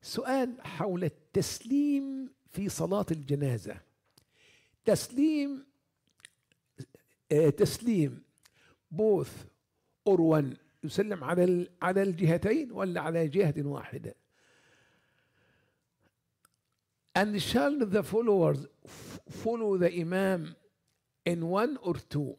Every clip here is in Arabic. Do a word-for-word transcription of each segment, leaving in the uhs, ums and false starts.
سؤال حول التسليم في صلاة الجنازة. تسليم آه تسليم بوث or one، يسلم على على الجهتين ولا على جهة واحدة؟ And shall the followers follow the imam in one or two؟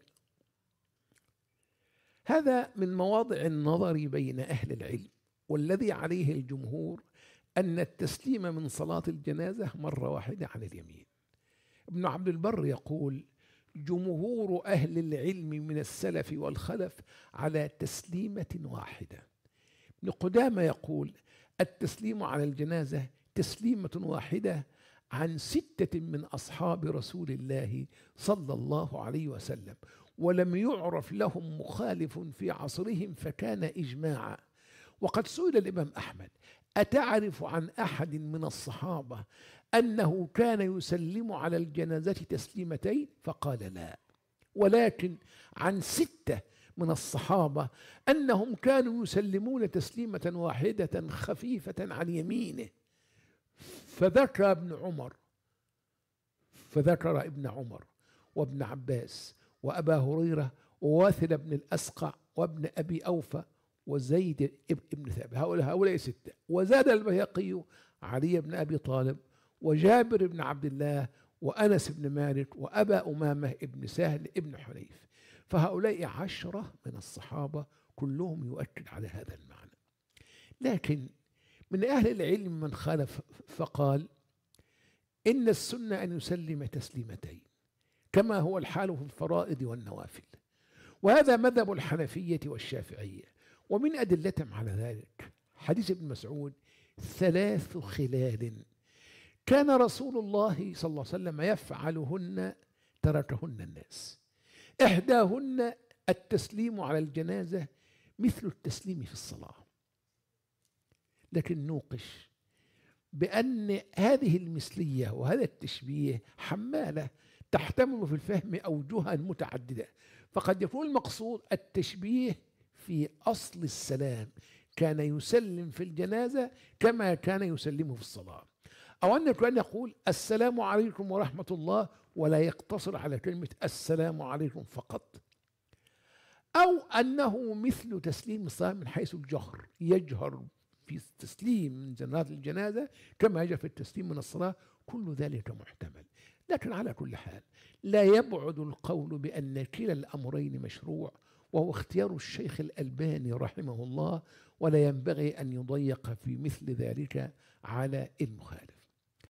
هذا من مواضع النظر بين أهل العلم، والذي عليه الجمهور أن التسليم من صلاة الجنازة مرة واحدة على اليمين. ابن عبد البر يقول: جمهور أهل العلم من السلف والخلف على تسليمة واحدة. ابن قدامة يقول: التسليم على الجنازة تسليمة واحدة عن ستة من أصحاب رسول الله صلى الله عليه وسلم، ولم يعرف لهم مخالف في عصرهم فكان إجماعا. وقد سئل الإمام أحمد: أتعرف عن أحد من الصحابة أنه كان يسلم على الجنازة تسليمتين؟ فقال: لا، ولكن عن ستة من الصحابة أنهم كانوا يسلمون تسليمة واحدة خفيفة عن يمينه. فذكر ابن عمر فذكر ابن عمر وابن عباس وأبا هريرة وواثل بن الأسقع وابن أبي أوفى وزيد ابن ثابت، هؤلاء هؤلاء ستة. وزاد البيهقي علي بن أبي طالب وجابر بن عبد الله وأنس بن مالك وأبا أمامة ابن سهل ابن حنيف، فهؤلاء عشرة من الصحابة كلهم يؤكد على هذا المعنى. لكن من أهل العلم من خالف فقال: إن السنة أن يسلم تسليمتين كما هو الحال في الفرائض والنوافل، وهذا مذهب الحنفية والشافعية. ومن أدلتهم على ذلك حديث ابن مسعود: ثلاث خلال كان رسول الله صلى الله عليه وسلم يفعلهن تركهن الناس، إحداهن التسليم على الجنازة مثل التسليم في الصلاة. لكن نوقش بأن هذه المثلية وهذا التشبيه حمالة تحتمل في الفهم أوجها متعددة، فقد يكون المقصود التشبيه في أصل السلام، كان يسلم في الجنازة كما كان يسلمه في الصلاة، أو أن كان يقول السلام عليكم ورحمة الله ولا يقتصر على كلمة السلام عليكم فقط، أو أنه مثل تسليم الصلاة من حيث الجهر، يجهر في التسليم من جنازة الجنازة كما يجب في التسليم من الصلاة. كل ذلك محتمل. لكن على كل حال لا يبعد القول بأن كلا الأمرين مشروع، وهو اختيار الشيخ الألباني رحمه الله، ولا ينبغي أن يضيق في مثل ذلك على المخالف.